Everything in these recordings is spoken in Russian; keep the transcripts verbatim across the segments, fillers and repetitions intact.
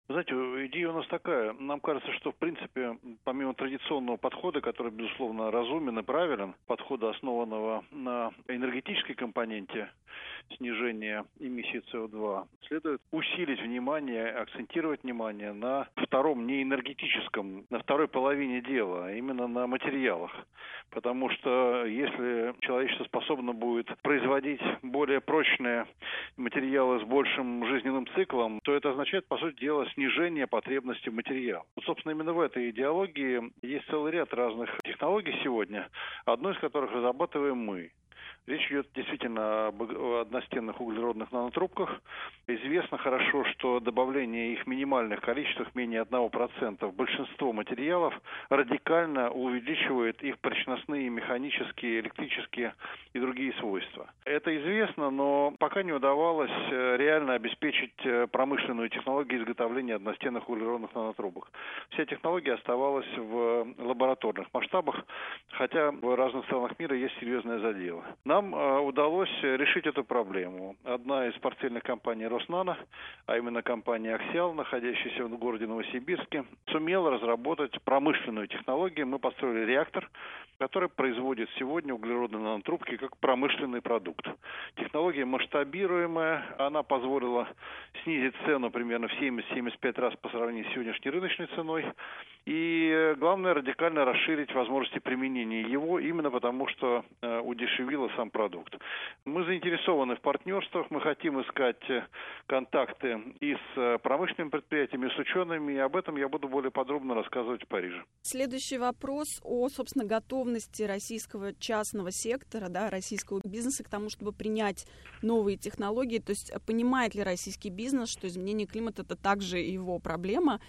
Знаете, идея у нас такая. Нам кажется, что, в принципе, помимо традиционного подхода, который, безусловно, разумен и правилен, подхода, основанного на энергетической компоненте снижения эмиссии С О два, следует усилить внимание, акцентировать внимание на втором, не энергетическом, на второй половине дела, а именно на материалах. Потому что если человечество способно будет производить более прочные материалы с большим жизненным циклом, то это означает, по сути дела, снижение потребности в материалах. Вот, собственно, именно в этой идеологии есть целый ряд разных технологий сегодня, одну из которых разрабатываем мы. Речь идет действительно об одностенных углеродных нанотрубках. Известно хорошо, что добавление их в минимальных количествах, менее одного процента, в большинство материалов радикально увеличивает их прочностные, механические, электрические и другие свойства. Это известно, но пока не удавалось реально обеспечить промышленную технологию изготовления одностенных углеродных нанотрубок. Вся технология оставалась в лабораторных масштабах, хотя в разных странах мира есть серьезные заделы. Нам удалось решить эту проблему. Одна из портфельных компаний Роснано, а именно компания Аксиал, находящаяся в городе Новосибирске, сумела разработать промышленную технологию. Мы построили реактор, который производит сегодня углеродные нанотрубки как промышленный продукт. Технология масштабируемая, она позволила снизить цену примерно в семьдесят-семьдесят пять раз по сравнению с сегодняшней рыночной ценой. И главное, радикально расширить возможности применения его, именно потому что э, удешевило сам продукт. Мы заинтересованы в партнерствах, мы хотим искать контакты и с промышленными предприятиями, и с учеными, и об этом я буду более подробно рассказывать в Париже. Следующий вопрос о, собственно, готовности российского частного сектора, да, российского бизнеса к тому, чтобы принять новые технологии. То есть понимает ли российский бизнес, что изменение климата – это также его проблема,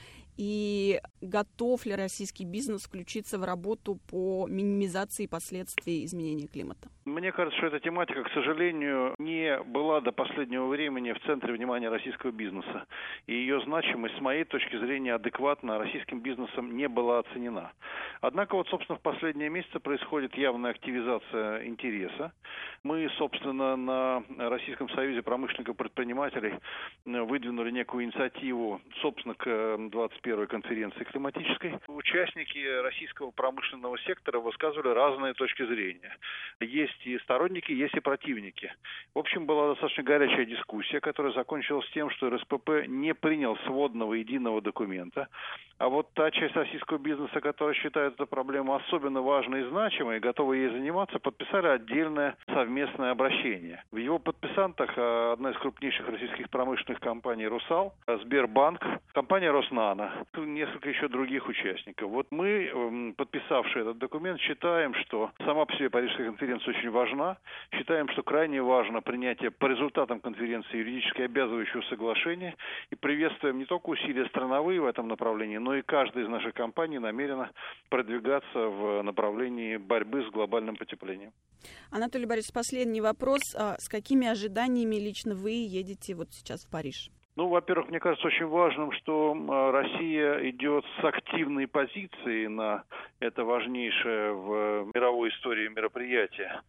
и готов ли российский бизнес включиться в работу по минимизации последствий изменения климата? Мне кажется, что эта тематика, к сожалению, не была до последнего времени в центре внимания российского бизнеса. И ее значимость, с моей точки зрения, адекватно российским бизнесом не была оценена. Однако, вот, собственно, в последние месяцы происходит явная активизация интереса. Мы, собственно, на Российском союзе промышленников и предпринимателей выдвинули некую инициативу, собственно, к двадцать первой конференции климатической. Участники российского промышленного сектора высказывали разные точки зрения. Есть и сторонники, есть и противники. В общем, была достаточно горячая дискуссия, которая закончилась тем, что Эр Эс Пэ Пэ не принял сводного единого документа. А вот та часть российского бизнеса, которая считает эту проблему особенно важной и значимой, и готова ей заниматься, подписали отдельное совместное обращение. В его подписантах одна из крупнейших российских промышленных компаний «Русал», Сбербанк, компания «Роснано», несколько еще других участников. Вот мы, подписавшие этот документ, считаем, что сама по себе Парижская конференция очень важна. Считаем, что крайне важно принятие по результатам конференции юридически обязывающего соглашения, и приветствуем не только усилия страновые в этом направлении, но и каждая из наших компаний намерена продвигаться в направлении борьбы с глобальным потеплением. Анатолий Борисович, последний вопрос. С какими ожиданиями лично вы едете вот сейчас в Париж? Ну, во-первых, мне кажется очень важным, что Россия идет с активной позиции на это важнейшее в мировой истории мероприятие.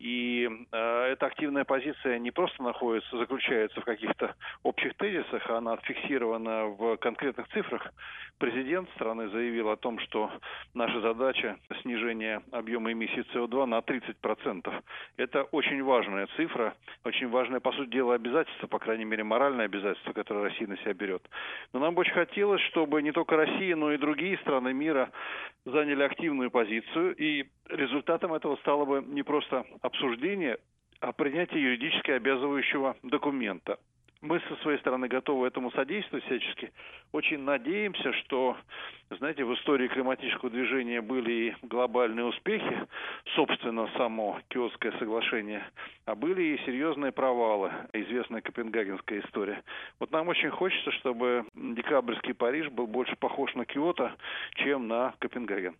И э, эта активная позиция не просто находится, заключается в каких-то общих тезисах, она отфиксирована в конкретных цифрах. Президент страны заявил о том, что наша задача снижения объема эмиссии С О два на тридцать процентов. Это очень важная цифра, очень важное, по сути дела, обязательство, по крайней мере, моральное обязательство, которое Россия на себя берет. Но нам бы очень хотелось, чтобы не только Россия, но и другие страны мира заняли активную позицию, и результатом этого стало бы не просто обсуждение, а принятие юридически обязывающего документа. Мы со своей стороны готовы этому содействовать всячески. Очень надеемся, что, знаете, в истории климатического движения были и глобальные успехи, собственно, само Киотское соглашение, а были и серьезные провалы, известная Копенгагенская история. Вот нам очень хочется, чтобы декабрьский Париж был больше похож на Киото, чем на Копенгаген.